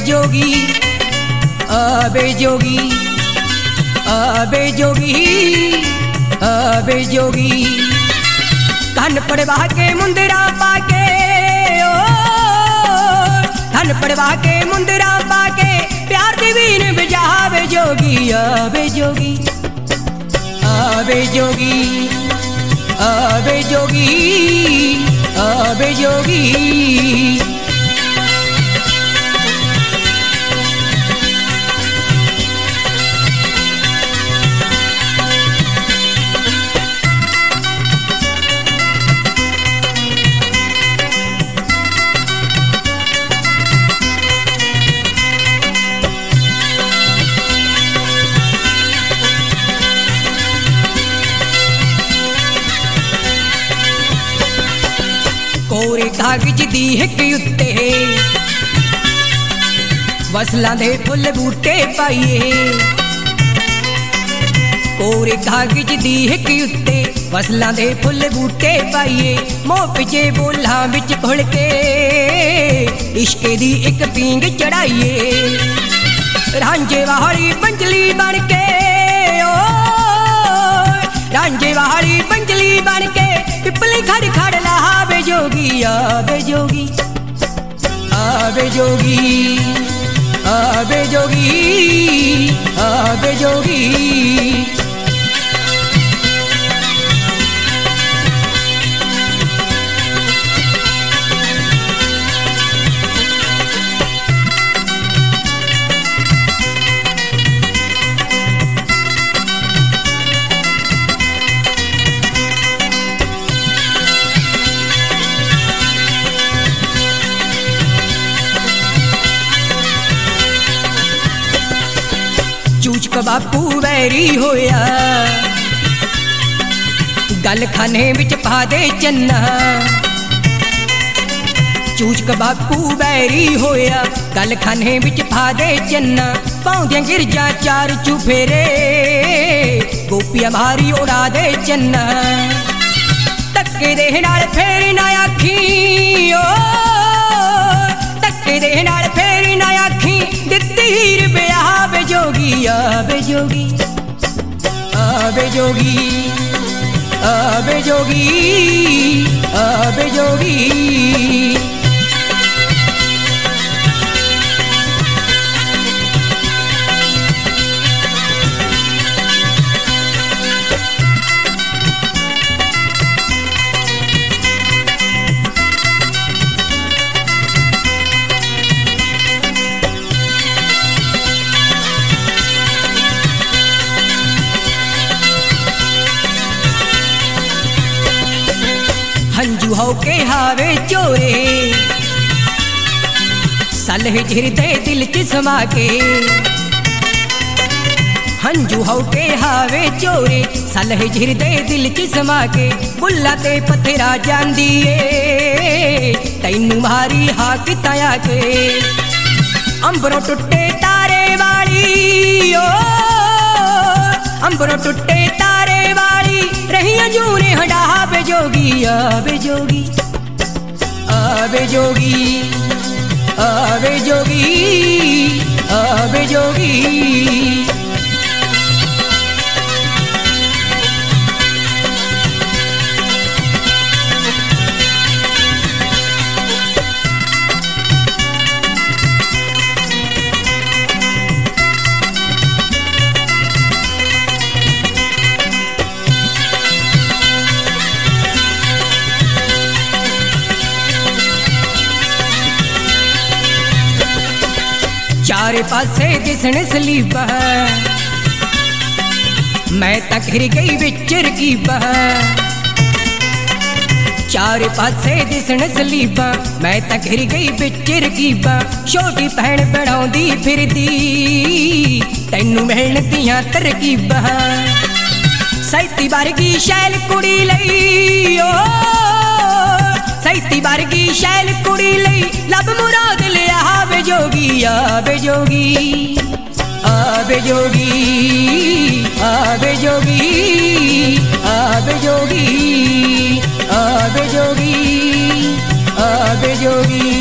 जोगी आबे जोगी आबे जोगी आबे जोगी धन पड़वा के मुंदरा पाके ओ धन पड़वा के मुंदरा पाके प्यार दी बीन बजावे जोगी आबे जोगी आबे जोगी आबे जोगी आबे जोगी कोरे कागज दी हिक उत्ते वसलां दे फुल बूटे पाइए कोरे कागज दी हिक उत्ते वसलां दे फुल बूटे पाइए मोह पिछे बोलां विच घुल के इश्के दी एक पींग चढ़ाइए रांझे वाली पंजली बन के ओ रांझे वाली पंजली बन के पिपली खड़ खड़ लावे जोगी आबे जोगी आबे जोगी आबे जोगी आबे जोगी चूचक बापू वैरी होया गल खाने विच पा दे चन्ना चूचक बापू वैरी होया गल खाने विच पा दे चन्ना पाउंदे गिरजा चार चुफेरे गोपिया मारी उड़ा दे चन्ना धक्के दे नाल फेरी ना आखी ओ धक्के दे नाल फेरी ना आखी दित्ती हीर आबे जोगी आबे जोगी आबे जोगी आबे जोगी आबे जोगी हंजू हो के हावे चोरे सलह हृदय दिल च समा के हंजू हो के हावे चोरे सलह हृदय दिल च समा के बुल्ला ते पत्थरा जांदी ए तैनू मारी हाक ताया के अंबरों टुट्टे तारे वाली ओ अंबरों टुट्टे तारे वाली रहिया जूने हंडावे जोगी आबे जोगी आबे जोगी आबे जोगी आबे जोगी चारे पासे दिसण सलीबा मैं तक हिर गई विच रकीबा चारे पासे दिसण सलीबा मैं तक हिर गई विच रकीबा छोटी भैन बनाउंदी फिरदी तैनू मिलण दियां तरकीबा सैती वर्गी शैल कुड़ी लई ओ सैती वर्गी शैल कुड़ी लई लब मुराद लिया आबे जोगी आबे जोगी आबे जोगी आबे जोगी आबे जोगी आबे जोगी आबे जोगी